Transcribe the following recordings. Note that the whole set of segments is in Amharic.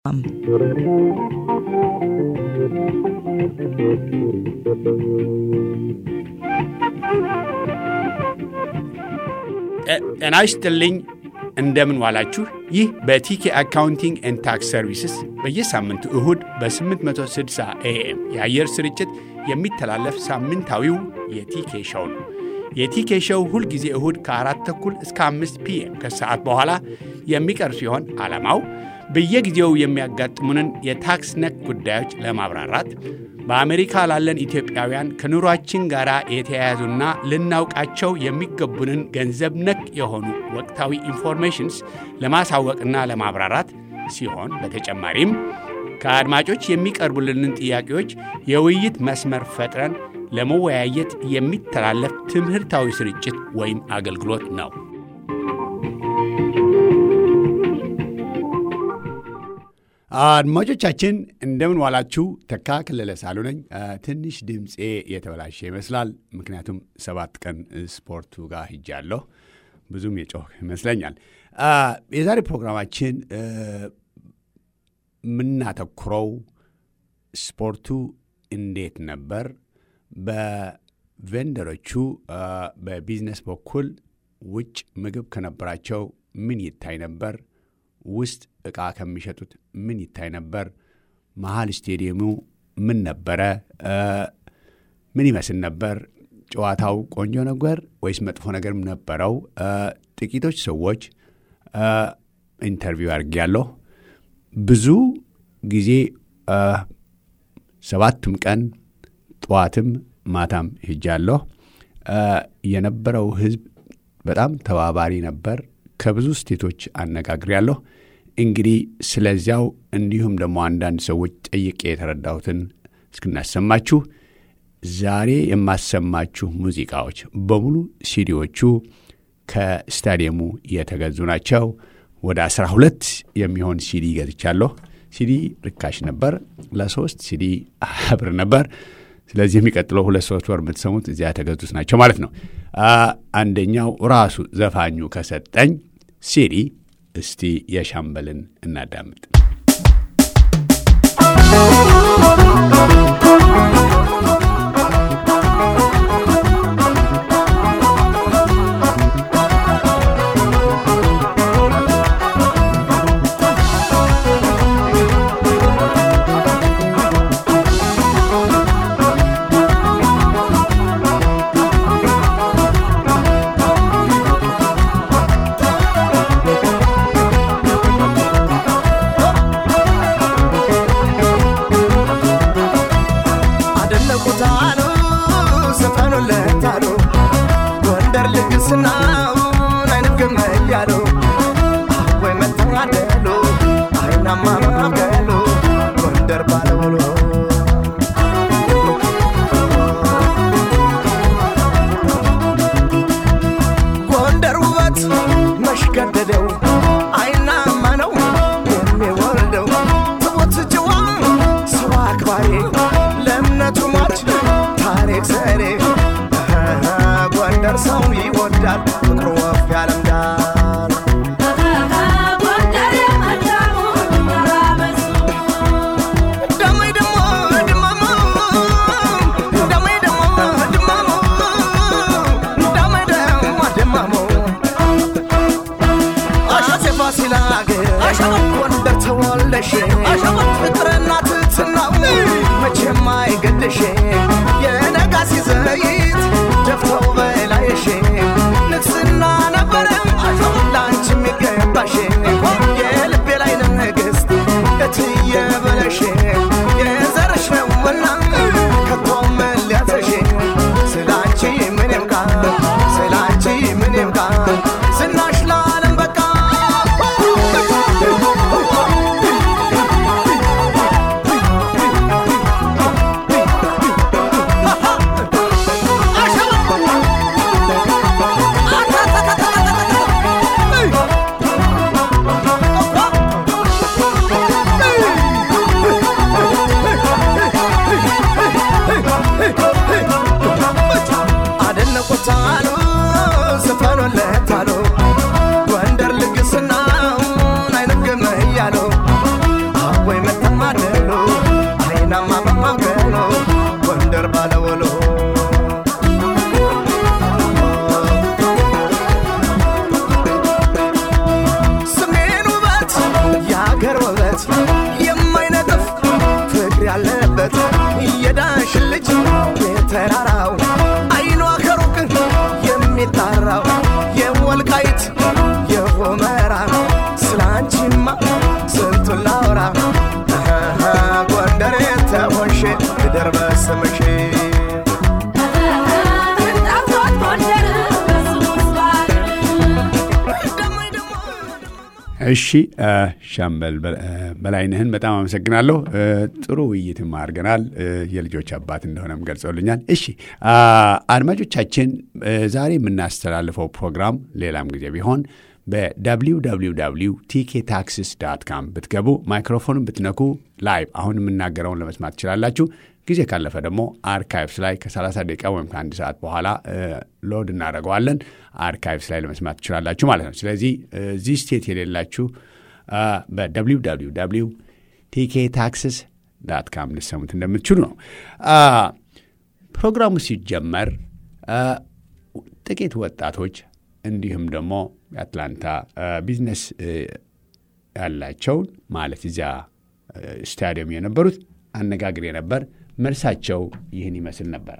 ጤና ይስጥልኝ እንደምን ዋላችሁ ይህ በቲኬ አካውንቲንግ ኤንድ ታክስ ሰርቪስስ በየሳምንቱ እሁድ በ860 AM የአየር ስርጭት የሚተላለፍ ሳምንታዊው የቲኬ ሾው ነው። የቲኬ ሾው ሁል ጊዜ እሁድ ከ4 ተኩል እስከ 5 PM ከሰዓት በኋላ የሚቀርብ ሲሆን ዓላማው በየጊዜው የሚያጋጥሙንን የታክስ ነክ ጉዳዮች ለማብራራት በአሜሪካ ላለን ኢትዮጵያውያን ከኑሯችን ጋር የተያያዙና ልናውቃቸው የሚገቡንን ገንዘብ ነክ የሆኑ ወቅታዊ ኢንፎርሜሽንስ ለማሳወቅና ለማብራራት ሲሆን በተጨማሪም ከአድማጮች የሚቀርቡልንን ጥያቄዎች የውይይት መስመር ፈጥረን ለመወያየት የሚተላለፍ ትምህርታዊ ስርጭት ወይም አገልግሎት ነው። አድማጮቻችን እንደምን ዋላችሁ። ተካ ከለለ ሳሉ ነኝ። ትንሽ ድምጼ የተበላሸ ይመስላል፣ ምክንያቱም 7 ቀን ስፖርቱ ጋር ሄጃለሁ። ብዙም የጮህ ይመስለኛል። የዛሬ ፕሮግራማችን የምናተኩረው ስፖርቱ እንዴት ነበር፣ በቬንደሮቹ በቢዝነስ በኩል ውጭ ምግብ ከነበራቸው ምን ይታይ ነበር፣ ውስጥ ዕቃ ከሚሸጡት ምን ይታይ ነበር፣ መሃል ስቴዲየሙ ምን ነበረ፣ ምን ይመስል ነበር፣ ጨዋታው ቆንጆ ነበር ወይስ መጥፎ ነገርም ነበረው? ጥቂቶች ሰዎች ኢንተርቪው አድርጌያለሁ። ብዙ ጊዜ 7ም ቀን ጠዋትም ማታም ሄጃለሁ። የነበረው ህዝብ በጣም ተባባሪ ነበር። ከብዙ ስቴቶች አነጋግሬያለሁ። እንግዲህ ስለዚያው እንዲሁም ደግሞ አንዳንድ ሰዎች ጠይቄ የተረዳሁትን እስክናሰማችሁ ዛሬ የማሰማችሁ ሙዚቃዎች በሙሉ ሲዲዎቹ ከስታዲየሙ የተገዙ ናቸው። ወደ 12 የሚሆን ሲዲ ገዝቻለሁ። ሲዲ ርካሽ ነበር። ለ3 ሲዲ ብር ነበር። ስለዚህ የሚቀጥለው 2-3 ወር የምትሰሙት እዚያ የተገዙት ናቸው ማለት ነው። አንደኛው ራሱ ዘፋኙ ከሰጠኝ ሲዲ እስቲ የሻምበልን እናዳምጥ። ያለበት የማይነጥፍ ፍቅር ያለበት የዳሽ ልጅ የተራራው አይኗ ከሩቅ የሚጣራው የወልቃይት የሆመራ ስላንቺማ ስንቱን ላውራ ጎንደሬ ተሆንሽ ደርበስምሽ እሺ ሻምበል በላይነህን በጣም አመሰግናለሁ። ጥሩ ውይይትም አድርገናል። የልጆች አባት እንደሆነም ገልጸውልኛል። እሺ አድማጮቻችን ዛሬ የምናስተላልፈው ፕሮግራም ሌላም ጊዜ ቢሆን በwww.tktaxes.com ብትገቡ ማይክሮፎኑን ብትነኩ ላይቭ አሁን የምናገረውን ለመስማት ትችላላችሁ። ጊዜ ካለፈ ደግሞ አርካይቭስ ላይ ከ30 ደቂቃ ወይም ከአንድ ሰዓት በኋላ ሎድ እናደርገዋለን። አርካይቭስ ላይ ለመስማት ትችላላችሁ ማለት ነው። ስለዚህ እዚህ ስቴት የሌላችሁ በwww.tktaxes.com ልሰሙት እንደምትችሉ ነው። ፕሮግራሙ ሲጀመር ጥቂት ወጣቶች እንዲሁም ደግሞ የአትላንታ ቢዝነስ ያላቸውን ማለት እዚያ ስታዲየም የነበሩት አነጋግሬ ነበር። መልሳቸው ይህን ይመስል ነበር።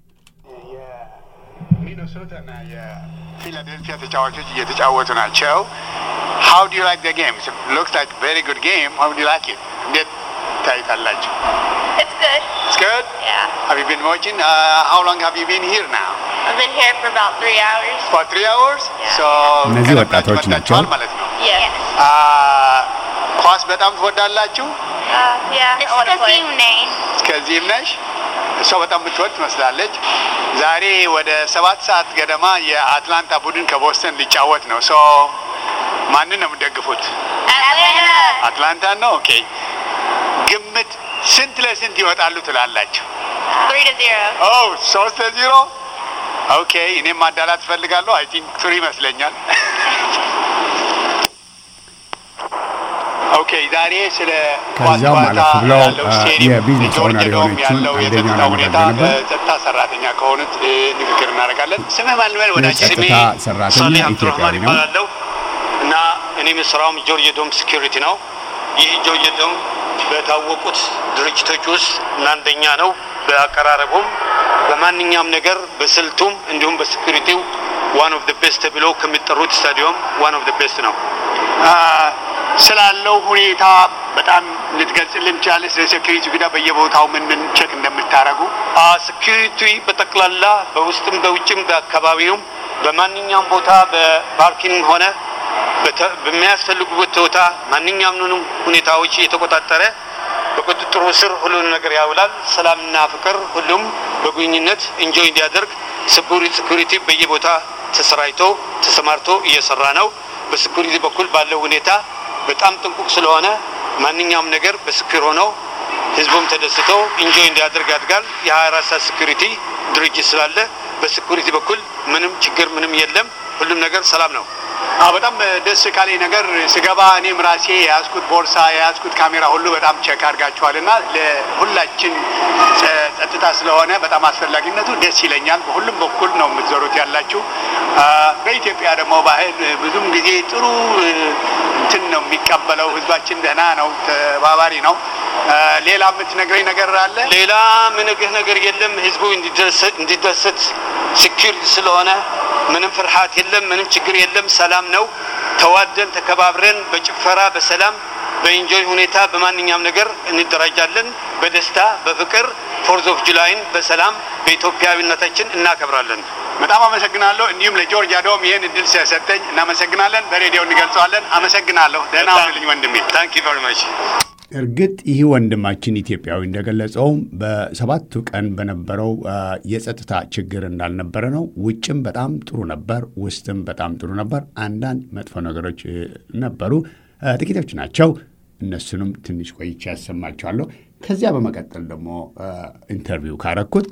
ሚኒሶታና የፊላዴልፊያ ተጫዋቾች እየተጫወቱ ናቸው። How do you like the game? It looks like a very good game. How do you like it? እንዴት ታይታላችሁ? It's good. It's good? Yeah. Have you been watching? How long have you been here now? I've been here for about 3 hours. For 3 hours? Yeah. So እነዚህ ወጣቶች ናቸው ማለት ነው። Yes. ኳስ በጣም ትወዳላችሁ? Yeah. I want to play. እስከዚህም ነሽ? እሷ በጣም የምትወድ ትመስላለች። ዛሬ ወደ 7 ሰዓት ገደማ የአትላንታ ቡድን ከቦስተን ሊጫወት ነው። ሶ ማንን ነው የምትደግፉት? አትላንታ ነው። ኦኬ ግምት ስንት ለስንት ይወጣሉ ትላላችሁ? 3-0. ኦ 3-0 ኦኬ እኔም ማዳላት ፈልጋለሁ። አይ ቲንክ 3 ይመስለኛል። ኦኬ ዛሬ ስለ ከዛው ማለት ብለው የቢዝነስ ኦነር የሆነችውን አንደኛውን አነጋግሬ ነበር። ጸጥታ ሰራተኛ ከሆኑት ንግግር እናደርጋለን። ስምህ ማን ነው? ወዳጅ ስሜ ጸጥታ ሰራተኛ ኢትዮጵያዊ ነው እና እኔ መስራውም ጆርጅ ዶም ሴኩሪቲ ነው። ይህ ጆርጅ ዶም በታወቁት ድርጅቶች ውስጥ አንደኛ ነው። በአቀራረቡም በማንኛውም ነገር በስልቱም እንዲሁም በሴኩሪቲው one of the best ብሎ ከሚጠሩት ስታዲየም one of the best ነው። ስላለው ሁኔታ በጣም ልትገልጽልን ትችላለህ? ስለ ሴኩሪቲ ጉዳይ በየቦታው ምን ቼክ እንደምታረጉ? ሴኩሪቲ በጠቅላላ በውስጥም በውጭም በአካባቢውም በማንኛውም ቦታ በፓርኪንግ ሆነ በሚያስፈልጉበት ቦታ ማንኛውም ሁኔታዎች የተቆጣጠረ በቁጥጥሩ ስር ሁሉን ነገር ያውላል። ሰላምና ፍቅር ሁሉም በጉኝነት ኢንጆይ እንዲያደርግ ሴኩሪቲ በየቦታ ተሰማርቶ እየሰራ ነው። በሴኩሪቲ በኩል ባለው ሁኔታ በጣም ጥንቁቅ ስለሆነ ማንኛውም ነገር በስክር ሆኖ ህዝቡም ተደስቶ ኢንጆይ እንዲያደርግ ያድጋል። የ24 ሰዓት ሴኩሪቲ ድርጅት ስላለ በሴኩሪቲ በኩል ምንም ችግር ምንም የለም። ሁሉም ነገር ሰላም ነው። በጣም ደስ ካለኝ ነገር ስገባ እኔም ራሴ የያዝኩት ቦርሳ የያዝኩት ካሜራ ሁሉ በጣም ቼክ አድርጋችኋልና ለሁላችን ጸጥታ ስለሆነ በጣም አስፈላጊነቱ ደስ ይለኛል። በሁሉም በኩል ነው የምትዞሩት ያላችሁ። በኢትዮጵያ ደግሞ ባህል ብዙም ጊዜ ጥሩ እንትን ነው የሚቀበለው ህዝባችን። ደህና ነው፣ ተባባሪ ነው። ሌላ የምትነግረኝ ነገር አለ? ሌላ ምንግህ ነገር የለም። ህዝቡ እንዲደሰት ሴኩሪቲ ስለሆነ ምንም ፍርሃት የለም፣ ምንም ችግር የለም። ሰላም ነው። ተዋደን ተከባብረን በጭፈራ በሰላም በኢንጆይ ሁኔታ በማንኛውም ነገር እንደራጃለን። በደስታ በፍቅር 4th of July በሰላም በኢትዮጵያዊነታችን እናከብራለን። በጣም አመሰግናለሁ። እንዲሁም ለጆርጂያ ዶም ይሄን እድል ስለሰጠኝ እናመሰግናለን። በሬዲዮ እንገልጸዋለን። አመሰግናለሁ። ደህና ሁኑልኝ ወንድሜ። ታንክ ዩ ቨሪ ማች። እርግጥ ይህ ወንድማችን ኢትዮጵያዊ እንደገለጸውም በሰባቱ ቀን በነበረው የጸጥታ ችግር እንዳልነበረ ነው። ውጭም በጣም ጥሩ ነበር፣ ውስጥም በጣም ጥሩ ነበር። አንዳንድ መጥፎ ነገሮች ነበሩ፣ ጥቂቶች ናቸው። እነሱንም ትንሽ ቆይቼ ያሰማቸዋለሁ። ከዚያ በመቀጠል ደግሞ ኢንተርቪው ካረኩት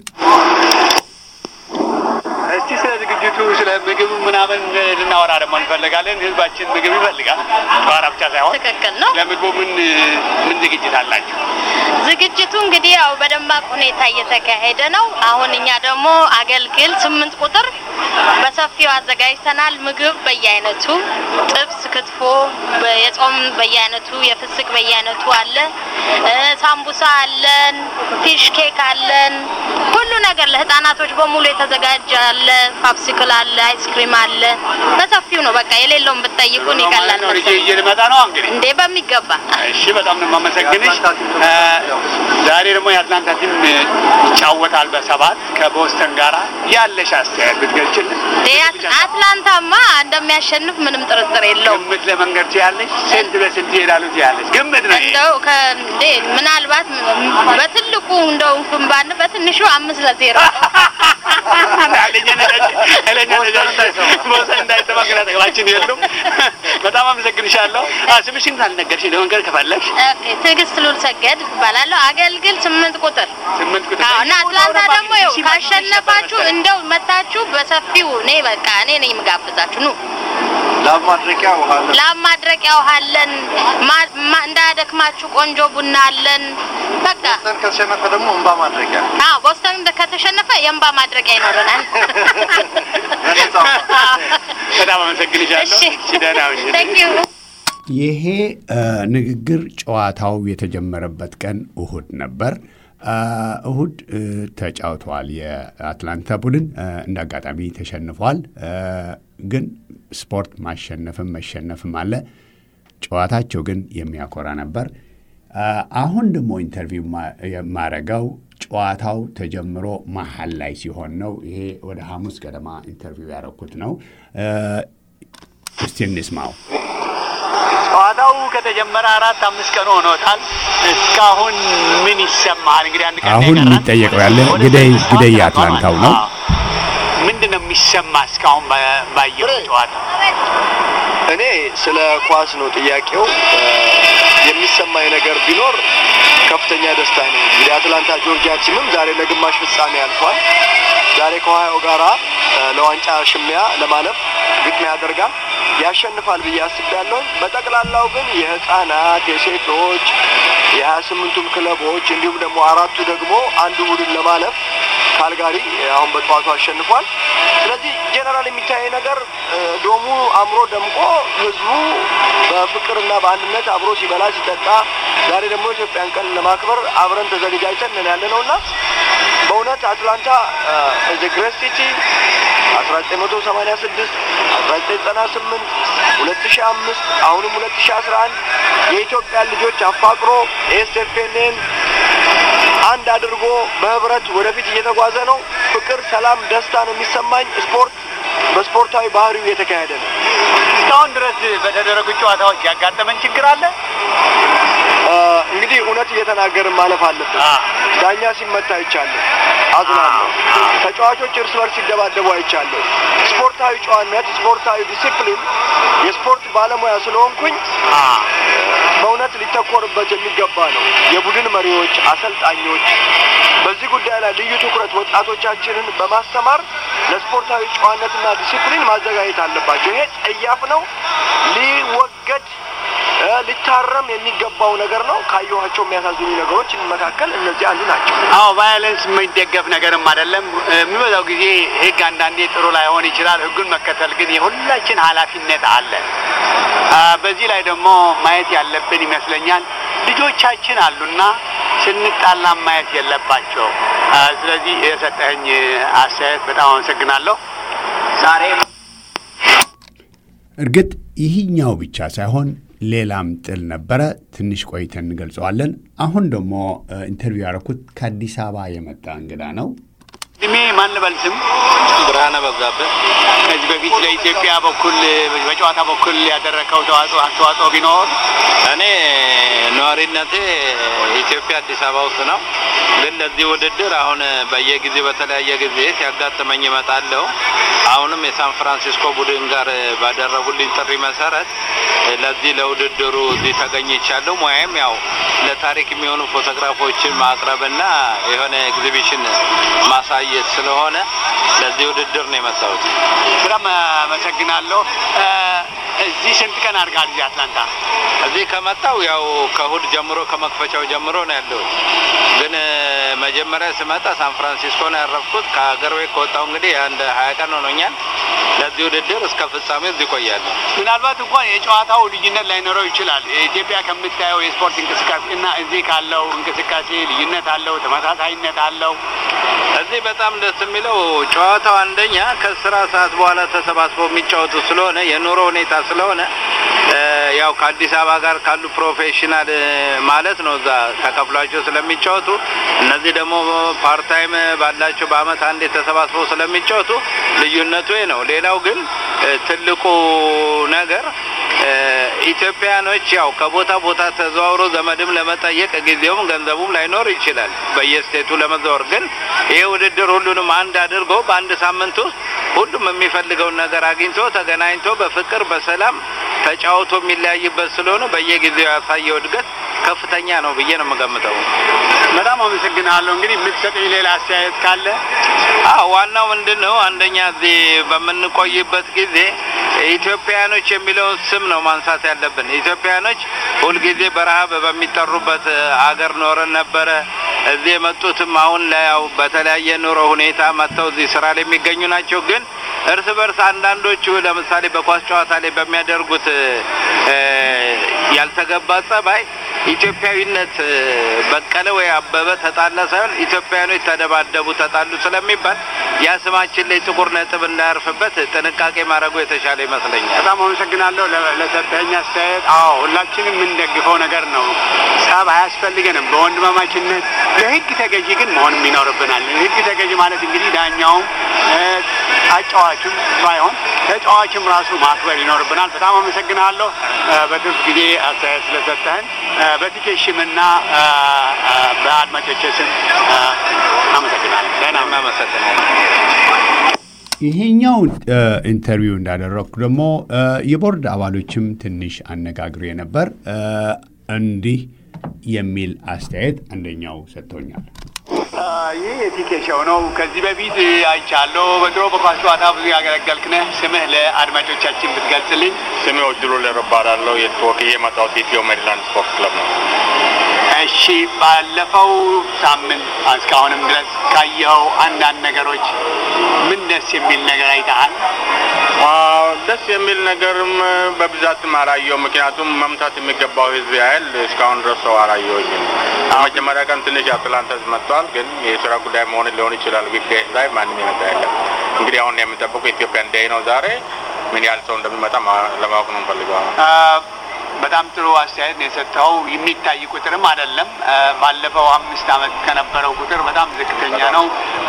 እስቲ ስለ ዝግጅቱ ስለ ምግብ ምናምን ልናወራ ደግሞ እንፈልጋለን። ህዝባችን ምግብ ይፈልጋል፣ ጨዋታ ብቻ ሳይሆን። ትክክል ነው። ለምግቡ ምን ዝግጅት አላችሁ? ዝግጅቱ እንግዲህ ያው በደማቅ ሁኔታ እየተካሄደ ነው። አሁን እኛ ደግሞ አገልግል 8 ቁጥር በሰፊው አዘጋጅተናል። ምግብ በየአይነቱ ጥብስ፣ ክትፎ፣ የጾም በየአይነቱ፣ የፍስክ በየአይነቱ አለ። ሳምቡሳ አለን፣ ፊሽ ኬክ አለን። ሁሉ ነገር ለህፃናቶች በሙሉ የተዘጋጀ አለ። ፓፕሲክል አለ፣ አይስክሪም አለ። በሰፊው ነው በቃ የሌለውን ብትጠይቁን ይቀላል ነው። እየመጣ ነው እንግዲህ እንዴ በሚገባ። እሺ በጣም ነው የማመሰግንሽ። ዛሬ ደግሞ የአትላንታ ቲም ይጫወታል በሰባት ከቦስተን ጋራ ያለሽ አስተያየት ብትገልጪልን። አትላንታማ እንደሚያሸንፍ ምንም ጥርጥር የለውም። ግምት ለመንገር ትያለሽ? ስንት በስንት ይሄዳሉ ትያለሽ? ግምት ነው እንደው ከእንዴ ምናልባት በትልቁ እንደው እንኳን በትንሹ 5-0 በጣም አመሰግንሻለሁ። ስምሽን ካልነገርሽኝ ለመንገር ከፈለግሽ። ትዕግስት ሉል ሰገድ እባላለሁ። አገልግል 8 ቁጥር። እና አትላንታ ደግሞ ይኸው ካሸነፋችሁ እንደው መታችሁ በሰፊው እኔ ነኝ የምጋብዛችሁ ኑ። ላም ማድረቂያ ውሃ አለን። እንዳያደክማችሁ ቆንጆ ቡና አለን። በቃ ቦስተን ከተሸነፈ ደግሞ እንባ ማድረቂያ። ቦስተን ከተሸነፈ የእንባ ማድረቂያ ይኖረናል። በጣም አመሰግንሻለሁ። ደህና ሁኚ። ይሄ ንግግር ጨዋታው የተጀመረበት ቀን እሁድ ነበር። እሁድ ተጫውተዋል። የአትላንታ ቡድን እንደ አጋጣሚ ተሸንፏል። ግን ስፖርት ማሸነፍም መሸነፍም አለ። ጨዋታቸው ግን የሚያኮራ ነበር። አሁን ደግሞ ኢንተርቪው የማረገው ጨዋታው ተጀምሮ መሀል ላይ ሲሆን ነው። ይሄ ወደ ሐሙስ ገደማ ኢንተርቪው ያደረኩት ነው። እስቲ እንስማው። ጨዋታው ከተጀመረ 4-5 ቀን ሆኖታል። እስካሁን ምን ይሰማል? እንግዲህ አንድ ቀን አሁን የሚጠየቀው ያለ ግደይ አትላንታው ነው። ምንድነው የሚሰማ እስካሁን ባየው ጨዋታ? እኔ ስለ ኳስ ነው ጥያቄው። የሚሰማኝ ነገር ቢኖር ከፍተኛ ደስታ ነው። እንግዲህ አትላንታ ጆርጂያ ቲምም ዛሬ ለግማሽ ፍጻሜ ያልፏል። ዛሬ ከኦሃዮ ጋራ ለዋንጫ ሽሚያ ለማለፍ ግጥሚያ ያደርጋል። ያሸንፋል ብዬ አስባለሁ። በጠቅላላው ግን የህፃናት፣ የሴቶች፣ የ28ቱም ክለቦች እንዲሁም ደግሞ አራቱ ደግሞ አንዱ ቡድን ለማለፍ ካልጋሪ አሁን በጠዋቱ አሸንፏል። ስለዚህ ጀነራል የሚታይ ነገር ዶሙ አምሮ ደምቆ ህዝቡ በፍቅርና በአንድነት አብሮ ሲበላ ሲጠጣ ዛሬ ደግሞ ኢትዮጵያን ቀን ለማክበር አብረን ተዘጋጅተን ያለነውና በእውነት አትላንታ ዘ ግሬት ሲቲ 1986 1998 2005 አሁንም 2011 የኢትዮጵያ ልጆች አፋቅሮ ኤስኤፍኤንን አንድ አድርጎ በህብረት ወደፊት እየተጓዘ ነው። ፍቅር፣ ሰላም፣ ደስታ ነው የሚሰማኝ። ስፖርት በስፖርታዊ ባህሪው የተካሄደ ነው። እስካሁን ድረስ በተደረጉ ጨዋታዎች ያጋጠመን ችግር አለ? እንግዲህ እውነት እየተናገርን ማለፍ አለብን። ዳኛ ሲመታ አይቻለሁ፣ አዝናለሁ። ተጫዋቾች እርስ በርስ ሲደባደቡ አይቻለሁ። ስፖርታዊ ጨዋነት፣ ስፖርታዊ ዲሲፕሊን የስፖርት ባለሙያ ስለሆንኩኝ በእውነት ሊተኮርበት የሚገባ ነው። የቡድን መሪዎች፣ አሰልጣኞች በዚህ ጉዳይ ላይ ልዩ ትኩረት ወጣቶቻችንን በማስተማር ለስፖርታዊ ጨዋነትና ዲሲፕሊን ማዘጋጀት አለባቸው። ይሄ ጸያፍ ነው፣ ሊወገድ ሊታረም የሚገባው ነገር ነው። ካየኋቸው የሚያሳዝኑ ነገሮች መካከል እነዚህ አንዱ ናቸው። ቫዮለንስ የሚደገፍ ነገርም አይደለም። የሚበዛው ጊዜ ህግ አንዳንዴ ጥሩ ላይሆን ይችላል። ህጉን መከተል ግን የሁላችን ኃላፊነት አለ። በዚህ ላይ ደግሞ ማየት ያለብን ይመስለኛል ልጆቻችን አሉና ስንጣላ ማየት የለባቸው። ስለዚህ የሰጠኝ አስተያየት በጣም አመሰግናለሁ። ዛሬ እርግጥ ይህኛው ብቻ ሳይሆን ሌላም ጥል ነበረ። ትንሽ ቆይተን እንገልጸዋለን። አሁን ደግሞ ኢንተርቪው ያደረኩት ከአዲስ አበባ የመጣ እንግዳ ነው። እድሜ ማን ልበል? ስም ብርሃነ በዛብህ። ከዚህ በፊት ለኢትዮጵያ በኩል በጨዋታ በኩል ያደረከው አስተዋጽኦ ቢኖር? እኔ ነዋሪነቴ ኢትዮጵያ አዲስ አበባ ውስጥ ነው። ግን ለዚህ ውድድር አሁን በየጊዜው በተለያየ ጊዜ ሲያጋጥመኝ እመጣለሁ። አሁንም የሳን ፍራንሲስኮ ቡድን ጋር ባደረጉልኝ ጥሪ መሰረት ለዚህ ለውድድሩ እዚህ ተገኝቻለሁ። ሙያም ያው ለታሪክ የሚሆኑ ፎቶግራፎችን ማቅረብና የሆነ ኤግዚቢሽን ማሳየት ስለሆነ ለዚህ ውድድር ነው የመጣሁት። በጣም አመሰግናለሁ። እዚህ ስንት ቀን አድርጋል እዚህ አትላንታ? እዚህ ከመጣው ያው ከእሑድ ጀምሮ ከመክፈቻው ጀምሮ ነው ያለው። ግን መጀመሪያ ስመጣ ሳን ፍራንሲስኮ ነው ያረፍኩት። ከሀገር ቤት ከወጣሁ እንግዲህ አንድ 20 ቀን ሆኖኛል። ለዚህ ውድድር እስከ ፍጻሜው እዚህ ቆያለሁ። ምናልባት እንኳን የጨዋታው ልዩነት ላይኖረው ይችላል። ኢትዮጵያ ከምታየው የስፖርት እንቅስቃሴና እዚህ ካለው እንቅስቃሴ ልዩነት አለው? ተመሳሳይነት አለው? እዚህ በጣም ደስ የሚለው ጨዋታው አንደኛ ከስራ ሰዓት በኋላ ተሰባስበው የሚጫወቱ ስለሆነ የኑሮ ሁኔታ ስለሆነ ያው ከአዲስ አበባ ጋር ካሉ ፕሮፌሽናል ማለት ነው እዛ ተከፍሏቸው ስለሚጫወቱ እነዚህ ደግሞ ፓርታይም ባላቸው በአመት አንዴ ተሰባስበው ስለሚጫወቱ ልዩነቱ ነው። ሌላው ግን ትልቁ ነገር ኢትዮጵያኖች ያው ከቦታ ቦታ ተዘዋውሮ ዘመድም ለመጠየቅ ጊዜውም ገንዘቡም ላይኖር ይችላል በየስቴቱ ለመዘዋወር። ግን ይሄ ውድድር ሁሉንም አንድ አድርጎ በአንድ ሳምንት ውስጥ ሁሉም የሚፈልገውን ነገር አግኝቶ ተገናኝቶ በፍቅር በሰላም ተጫውቶ የሚለያይበት ስለሆነ በየጊዜው ያሳየው እድገት ከፍተኛ ነው ብዬ ነው የምገምተው። በጣም አመሰግናለሁ። እንግዲህ የምትሰጠኝ ሌላ አስተያየት ካለ? ዋናው ምንድነው አንደኛ እዚህ በምንቆይበት ጊዜ ኢትዮጵያኖች የሚለውን ስም ነው ማንሳት ያለብን። ኢትዮጵያኖች ሁልጊዜ በረሃብ በሚጠሩበት አገር ኖረን ነበረ። እዚህ የመጡትም አሁን ላይ ያው በተለያየ ኑሮ ሁኔታ መጥተው እዚህ ስራ ላይ የሚገኙ ናቸው። ግን እርስ በርስ አንዳንዶቹ ለምሳሌ በኳስ ጨዋታ ላይ በሚያደርጉት ያልተገባ ጸባይ ኢትዮጵያዊነት በቀለ ወይ አበበ ተጣላ ሳይሆን ኢትዮጵያኖች ተደባደቡ ተጣሉ ስለሚባል ያ ስማችን ላይ ጥቁር ነጥብ እንዳያርፍበት ጥንቃቄ ማድረጉ የተሻለ ይመስለኛል። በጣም አመሰግናለሁ ለሰጠኝ አስተያየት። ሁላችንም የምንደግፈው ነገር ነው። ጸብ አያስፈልገንም። በወንድማማችነት ለህግ ተገዢ ግን መሆን ይኖርብናል። ህግ ተገዢ ማለት እንግዲህ ዳኛውም አጫዋቹም ሳይሆን ተጫዋቹም ራሱ ማክበር ይኖርብናል። በጣም አመሰግናለሁ በትርፍ ጊዜ አስተያየት ስለሰጠህን። በቲኬሽምና በአድማጮች ስም አመሰግናለሁ። ደህና አመሰግናለሁ። ይሄኛው ኢንተርቪው እንዳደረኩ ደግሞ የቦርድ አባሎችም ትንሽ አነጋግሬ ነበር። እንዲህ የሚል አስተያየት አንደኛው ሰጥቶኛል። ይህ የቲኬሽው ነው። ከዚህ በፊት አይቻለሁ። በድሮ በኳስ ጨዋታ ብዙ ያገለገልክ ነህ። ስምህ ለአድማጮቻችን ብትገልጽልኝ? ስሜ ወድሉ ለረባዳለው የተወክዬ የመጣሁት ኢትዮ ሜሪላንድ ስፖርት ክለብ ነው። እሺ፣ ባለፈው ሳምንት እስካሁንም ድረስ ካየኸው አንዳንድ ነገሮች ምን ደስ የሚል ነገር አይተሃል? ደስ የሚል ነገርም በብዛትም አላየሁም። ምክንያቱም መምታት የሚገባው ህዝብ ያህል እስካሁን ድረስ ሰው አላየሁኝም። መጀመሪያ ቀን ትንሽ አትላንታ መጥቷል። ግን የስራ ጉዳይ መሆን ሊሆን ይችላል። ዊክዴይስ ላይ ማንም ይመጣ የለም። እንግዲህ አሁን የምንጠብቀው ኢትዮጵያን ዴይ ነው ዛሬ። ምን ያህል ሰው እንደሚመጣ ለማወቅ ነው ፈልገው። በጣም ጥሩ አስተያየት ነው የሰጠው። የሚታይ ቁጥርም አይደለም። ባለፈው 5 አመት ከነበረው ቁጥር በጣም ዝቅተኛ ነው።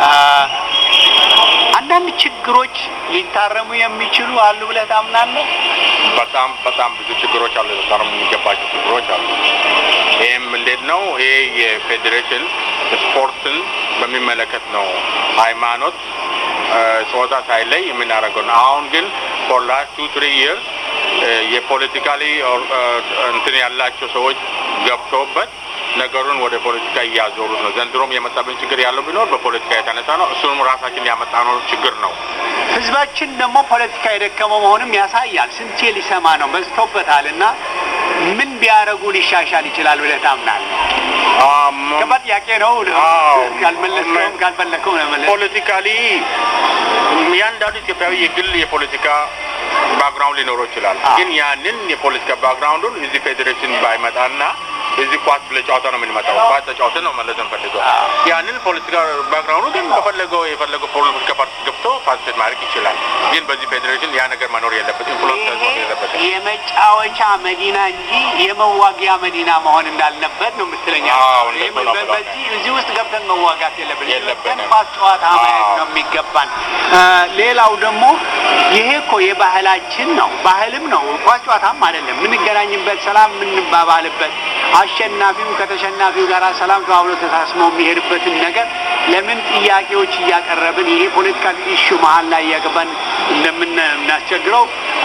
አንዳንድ ችግሮች ሊታረሙ የሚችሉ አሉ ብለህ ታምናለህ? በጣም ብዙ ችግሮች አሉ። ሊታረሙ የሚገባቸው ችግሮች አሉ። ይሄም እንዴት ነው? ይሄ የፌዴሬሽን ስፖርትን በሚመለከት ነው። ሃይማኖት ጾታ ሳይለይ የምናደርገው ነው። አሁን ግን for last 2-3 years የፖለቲካሊ እንትን ያላቸው ሰዎች ገብተውበት ነገሩን ወደ ፖለቲካ እያዞሩት ነው። ዘንድሮም የመጣብን ችግር ያለው ቢኖር በፖለቲካ የተነሳ ነው። እሱንም ራሳችን ያመጣነው ችግር ነው። ህዝባችን ደግሞ ፖለቲካ የደከመው መሆኑም ያሳያል። ስንቴ ሊሰማ ነው በዝቶበታልና ምን ቢያረጉ ሊሻሻል ይችላል ብለህ ታምናለህ? ከባድ ጥያቄ ነው። ካልመለስከውም ካልፈለከው ነው መለስ። ፖለቲካሊ ያንዳንዱ ኢትዮጵያዊ የግል የፖለቲካ ባክግራውንድ ሊኖረው ይችላል። ግን ያንን የፖለቲካ ባክግራውንዱን እዚህ ፌዴሬሽን ባይመጣና እዚህ ኳስ ለጨዋታ ነው የምንመጣው። ኳስ ተጫውተን ነው ማለት እንፈልገው። ያንን ፖለቲካ ባክግራውንዱ ግን የፈለገው ፖለቲካ ፓርቲ ገብቶ ፓርቲት ማድረግ ይችላል። ግን በዚህ ፌዴሬሽን ያ ነገር መኖር የለበትም። ኢንፍሉዌንስ መኖር የለበትም። የመጫወቻ መዲና እንጂ የመዋጊያ መዲና መሆን እንዳልነበር ነው የምትለኝ? በዚህ እዚህ ውስጥ ገብተን መዋጋት የለብንም። ኳስ ጨዋታ ማየት ነው የሚገባን። ሌላው ደግሞ ይሄ እኮ የባህላችን ነው፣ ባህልም ነው። ኳስ ጨዋታም አይደለም። የምንገናኝበት፣ ሰላም የምንባባልበት፣ አሸናፊው ከተሸናፊው ጋር ሰላም ተባብሎ ተሳስሞ የሚሄድበትን ነገር ለምን ጥያቄዎች እያቀረብን ይሄ ፖለቲካል ኢሹ መሀል ላይ ያገባን እንደምናስቸግረው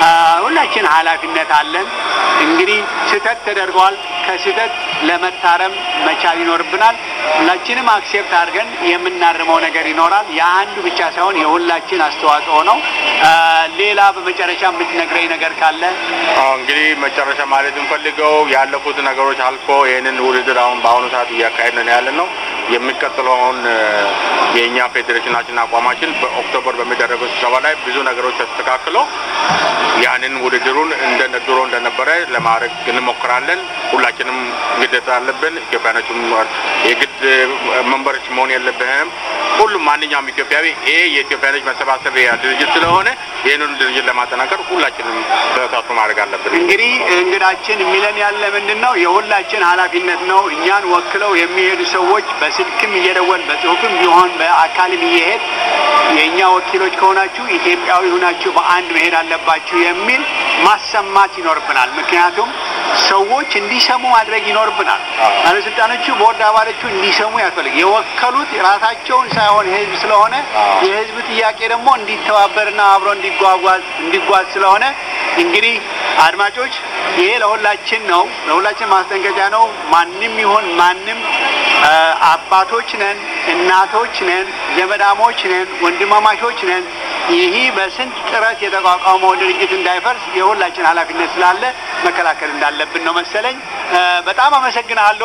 ሁላችን ኃላፊነት አለን። እንግዲህ ስህተት ተደርጓል። ከስህተት ለመታረም መቻል ይኖርብናል። ሁላችንም አክሴፕት አድርገን የምናርመው ነገር ይኖራል። የአንዱ ብቻ ሳይሆን የሁላችን አስተዋጽኦ ነው። ሌላ በመጨረሻ የምትነግረኝ ነገር ካለ? እንግዲህ መጨረሻ ማለት እንፈልገው ያለፉት ነገሮች አልፎ ይህንን ውድድር አሁን በአሁኑ ሰዓት እያካሄድን ያለን ነው። የሚቀጥለውን የእኛ ፌዴሬሽናችን አቋማችን በኦክቶበር በሚደረገው ስብሰባ ላይ ብዙ ነገሮች ተስተካክለው ያንን ውድድሩን ድሮ እንደነበረ ለማድረግ እንሞክራለን። ሁላችንም ግዴታ አለብን። ኢትዮጵያኖችም የግድ መንበሮች መሆን የለብንም። ሁሉም ማንኛውም ኢትዮጵያዊ ይሄ የኢትዮጵያኖች መሰባሰቢያ ድርጅት ስለሆነ ይህንን ድርጅት ለማጠናከር ሁላችንም ተሳትፎ ማድረግ አለብን። እንግዲህ እንግዳችን የሚለን ያለ ምንድነው የሁላችን ኃላፊነት ነው። እኛን ወክለው የሚሄዱ ሰዎች በስልክም እየደወል በጽሁፍም ቢሆን በአካልም እየሄድ የእኛ ወኪሎች ከሆናችሁ ኢትዮጵያዊ ሆናችሁ በአንድ መሄድ አለባችሁ የሚል ማሰማት ይኖርብናል። ምክንያቱም ሰዎች እንዲሰሙ ማድረግ ይኖርብናል። ባለስልጣኖቹ ቦርድ አባሎቹ እንዲሰሙ ያስፈልግ የወከሉት ራሳቸውን ሳይሆን ህዝብ ስለሆነ የህዝብ ጥያቄ ደግሞ እንዲተባበርና አብሮ እንዲጓዝ ስለሆነ እንግዲህ አድማጮች ይሄ ለሁላችን ነው። ለሁላችን ማስጠንቀቂያ ነው። ማንንም ይሁን ማንም አባቶች ነን፣ እናቶች ነን፣ ዘመዳሞች ነን፣ ወንድማማቾች ነን። ይህ በስንት ጥረት የተቋቋመው ድርጅት እንዳይፈርስ የሁላችን ኃላፊነት ስላለ መከላከል እንዳለብን ነው መሰለኝ። በጣም አመሰግናለሁ።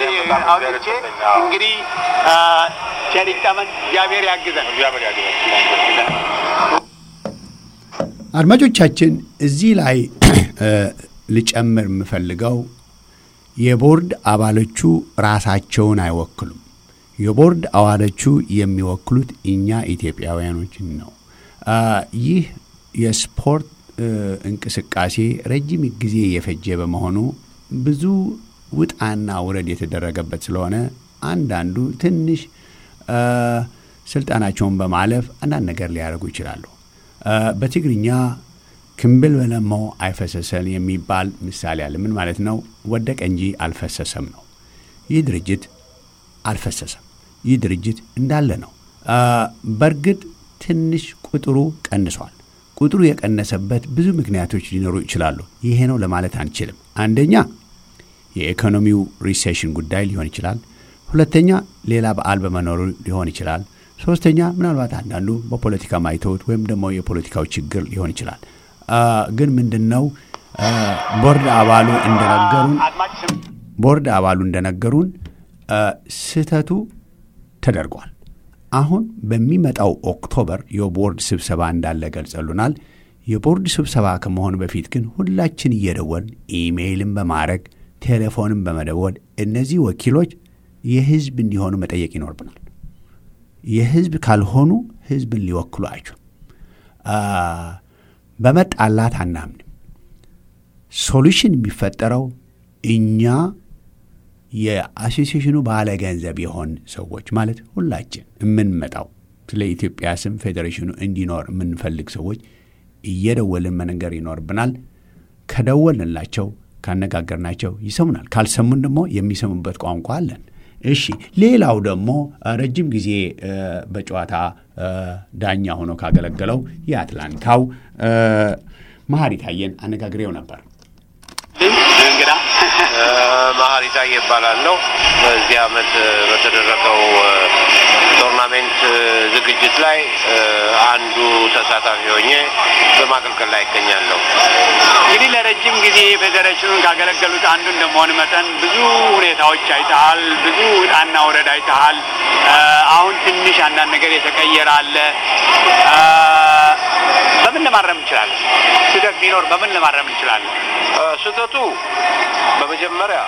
እንግዲህ ቸሪታመን እግዚአብሔር ያግዘን። አድማጮቻችን እዚህ ላይ ልጨምር የምፈልገው የቦርድ አባሎቹ ራሳቸውን አይወክሉም። የቦርድ አባሎቹ የሚወክሉት እኛ ኢትዮጵያውያኖችን ነው። ይህ የስፖርት እንቅስቃሴ ረጅም ጊዜ የፈጀ በመሆኑ ብዙ ውጣና ውረድ የተደረገበት ስለሆነ አንዳንዱ ትንሽ ስልጣናቸውን በማለፍ አንዳንድ ነገር ሊያደርጉ ይችላሉ። በትግርኛ ክምብል በለሞ አይፈሰሰን የሚባል ምሳሌ አለ። ምን ማለት ነው? ወደቀ እንጂ አልፈሰሰም ነው። ይህ ድርጅት አልፈሰሰም። ይህ ድርጅት እንዳለ ነው። በእርግጥ ትንሽ ቁጥሩ ቀንሷል። ቁጥሩ የቀነሰበት ብዙ ምክንያቶች ሊኖሩ ይችላሉ። ይሄ ነው ለማለት አንችልም። አንደኛ የኢኮኖሚው ሪሴሽን ጉዳይ ሊሆን ይችላል። ሁለተኛ ሌላ በዓል በመኖሩ ሊሆን ይችላል። ሶስተኛ ምናልባት አንዳንዱ በፖለቲካ ማይተውት ወይም ደግሞ የፖለቲካው ችግር ሊሆን ይችላል። ግን ምንድነው ቦርድ አባሉ እንደነገሩን ስህተቱ ተደርጓል። አሁን በሚመጣው ኦክቶበር የቦርድ ስብሰባ እንዳለ ገልጸሉናል። የቦርድ ስብሰባ ከመሆኑ በፊት ግን ሁላችን እየደወልን ኢሜይልን በማድረግ ቴሌፎንን በመደወል እነዚህ ወኪሎች የህዝብ እንዲሆኑ መጠየቅ ይኖርብናል። የህዝብ ካልሆኑ ህዝብን ሊወክሉ አይችሉም። በመጣላት አናምንም። ሶሉሽን የሚፈጠረው እኛ የአሶሲዬሽኑ ባለ ገንዘብ የሆን ሰዎች ማለት ሁላችን የምንመጣው ስለ ኢትዮጵያ ስም ፌዴሬሽኑ እንዲኖር የምንፈልግ ሰዎች እየደወልን መንገር ይኖርብናል። ከደወልንላቸው ካነጋገርናቸው ይሰሙናል። ካልሰሙን ደግሞ የሚሰሙበት ቋንቋ አለን። እሺ፣ ሌላው ደግሞ ረጅም ጊዜ በጨዋታ ዳኛ ሆኖ ካገለገለው የአትላንታው መሐሪ ታየን አነጋግሬው ነበር። እንግዳ መሐሪ ታየ ይባላለሁ። በዚህ ዓመት በተደረገው ቶርናሜንት ዝግጅት ላይ አንዱ ተሳታፊ ሆኜ በማገልገል ላይ ይገኛለሁ። እንግዲህ ለረጅም ጊዜ ፌዴሬሽኑን ካገለገሉት አንዱ እንደመሆን መጠን ብዙ ሁኔታዎች አይተሃል፣ ብዙ ውጣና ውረድ አይተሃል። አሁን ትንሽ አንዳንድ ነገር የተቀየረ አለ። በምን ለማረም እንችላለን? ስህተት ቢኖር በምን ለማረም እንችላለን? ስህተቱ በመጀመሪያ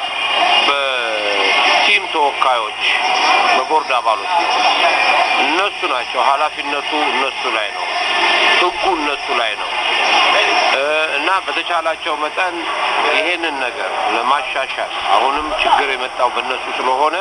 በቲም ተወካዮች በቦርድ አባሎች እነሱ ናቸው። ኃላፊነቱ እነሱ ላይ ነው። ህጉ እነሱ ላይ ነው እና በተቻላቸው መጠን ይሄንን ነገር ለማሻሻል አሁንም ችግር የመጣው በእነሱ ስለሆነ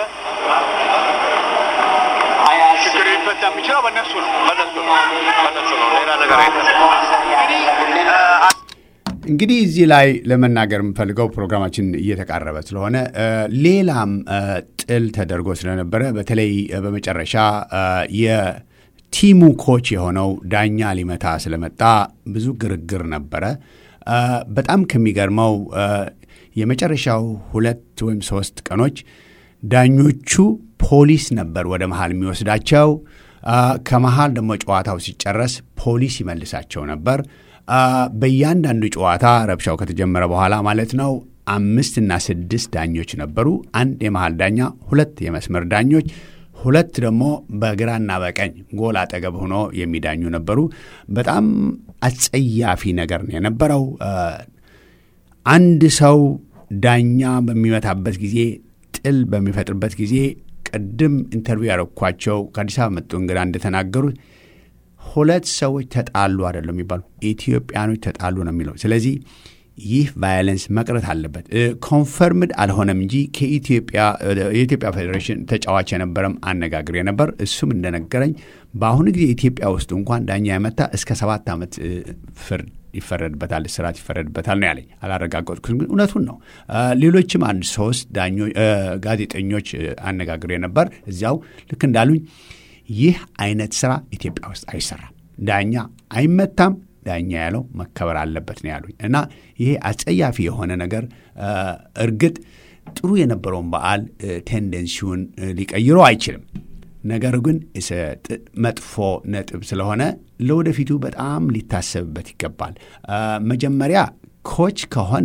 ችግር ሊፈታ የሚችለው በእነሱ ነው። ሌላ ነገር አይደለም። እንግዲህ እዚህ ላይ ለመናገር የምፈልገው ፕሮግራማችን እየተቃረበ ስለሆነ ሌላም ጥል ተደርጎ ስለነበረ በተለይ በመጨረሻ ቲሙ ኮች የሆነው ዳኛ ሊመታ ስለመጣ ብዙ ግርግር ነበረ። በጣም ከሚገርመው የመጨረሻው 2 ወይም 3 ቀኖች ዳኞቹ ፖሊስ ነበር ወደ መሃል የሚወስዳቸው። ከመሃል ደግሞ ጨዋታው ሲጨረስ ፖሊስ ይመልሳቸው ነበር። በእያንዳንዱ ጨዋታ ረብሻው ከተጀመረ በኋላ ማለት ነው 5 እና 6 ዳኞች ነበሩ። 1 የመሃል ዳኛ፣ 2 የመስመር ዳኞች፣ 2 ደግሞ በግራና በቀኝ ጎል አጠገብ ሆኖ የሚዳኙ ነበሩ። በጣም አጸያፊ ነገር ነው የነበረው። አንድ ሰው ዳኛ በሚመታበት ጊዜ፣ ጥል በሚፈጥርበት ጊዜ ቅድም ኢንተርቪው ያደረኳቸው ከአዲስ አበባ መጡ እንግዳ እንደተናገሩት 2 ሰዎች ተጣሉ አይደለም የሚባሉ ኢትዮጵያኖች ተጣሉ ነው የሚለው። ስለዚህ ይህ ቫዮለንስ መቅረት አለበት። ኮንፈርምድ አልሆነም እንጂ የኢትዮጵያ ፌዴሬሽን ተጫዋች የነበረም አነጋግሬ ነበር። እሱም እንደነገረኝ በአሁኑ ጊዜ ኢትዮጵያ ውስጥ እንኳን ዳኛ የመታ እስከ 7 ዓመት ፍርድ ይፈረድበታል፣ እስራት ይፈረድበታል ነው ያለኝ። አላረጋገጥኩትም፣ ግን እውነቱን ነው። ሌሎችም 1-3 ጋዜጠኞች አነጋግሬ ነበር እዚያው ልክ እንዳሉኝ ይህ አይነት ስራ ኢትዮጵያ ውስጥ አይሰራም። ዳኛ አይመታም፣ ዳኛ ያለው መከበር አለበት ነው ያሉኝ። እና ይሄ አጸያፊ የሆነ ነገር እርግጥ ጥሩ የነበረውን በዓል ቴንደንሲውን ሊቀይረው አይችልም። ነገር ግን መጥፎ ነጥብ ስለሆነ ለወደፊቱ በጣም ሊታሰብበት ይገባል። መጀመሪያ ኮች ከሆን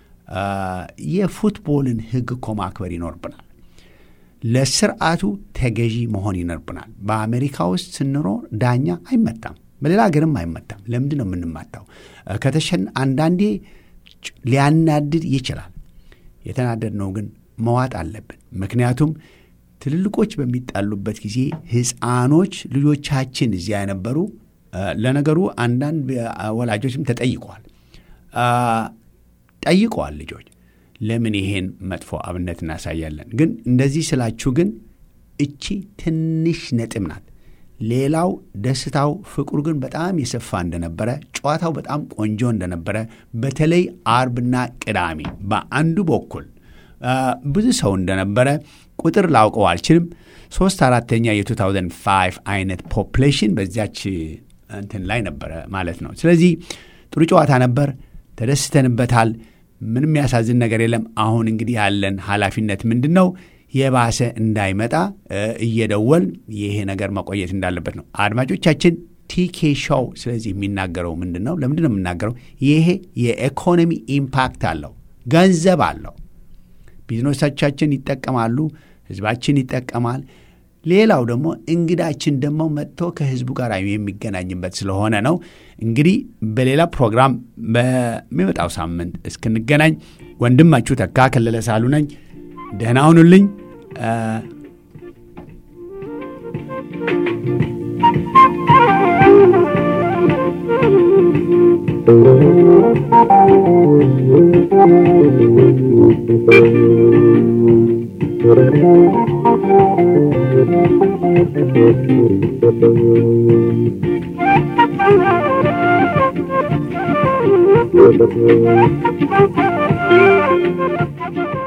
የፉትቦልን ሕግ እኮ ማክበር ይኖርብናል። ለስርዓቱ ተገዢ መሆን ይኖርብናል። በአሜሪካ ውስጥ ስንኖር ዳኛ አይመታም፣ በሌላ ሀገርም አይመታም። ለምንድን ነው የምንማታው? አንዳንዴ ሊያናድድ ይችላል። የተናደድነው ግን መዋጥ አለብን። ምክንያቱም ትልልቆች በሚጣሉበት ጊዜ ሕፃኖች ልጆቻችን እዚያ የነበሩ ለነገሩ አንዳንድ ወላጆችም ጠይቀዋል ልጆች ለምን ይሄን መጥፎ አብነት እናሳያለን? ግን እንደዚህ ስላችሁ ግን እቺ ትንሽ ነጥብ ናት። ሌላው ደስታው፣ ፍቅሩ ግን በጣም የሰፋ እንደነበረ፣ ጨዋታው በጣም ቆንጆ እንደነበረ በተለይ አርብና ቅዳሜ በአንዱ በኩል ብዙ ሰው እንደነበረ ቁጥር ላውቀው አልችልም። 3/4 የ2005 አይነት ፖፕሌሽን በዚያች እንትን ላይ ነበረ ማለት ነው። ስለዚህ ጥሩ ጨዋታ ነበር፣ ተደስተንበታል። ምንም ያሳዝን ነገር የለም። አሁን እንግዲህ ያለን ኃላፊነት ምንድን ነው? የባሰ እንዳይመጣ እየደወል ይሄ ነገር መቆየት እንዳለበት ነው። አድማጮቻችን ቲኬ ሾው ስለዚህ የሚናገረው ምንድን ነው? ለምንድን ነው የምናገረው? ይሄ የኢኮኖሚ ኢምፓክት አለው፣ ገንዘብ አለው። ቢዝነሶቻችን ይጠቀማሉ፣ ህዝባችን ይጠቀማል። ሌላው ደግሞ እንግዳችን ደግሞ መጥቶ ከህዝቡ ጋር የሚገናኝበት ስለሆነ ነው። እንግዲህ በሌላ ፕሮግራም በሚመጣው ሳምንት እስክንገናኝ ወንድማችሁ ተካ ከለለ ሳሉ ነኝ። ደህና ሁኑልኝ። Thank you.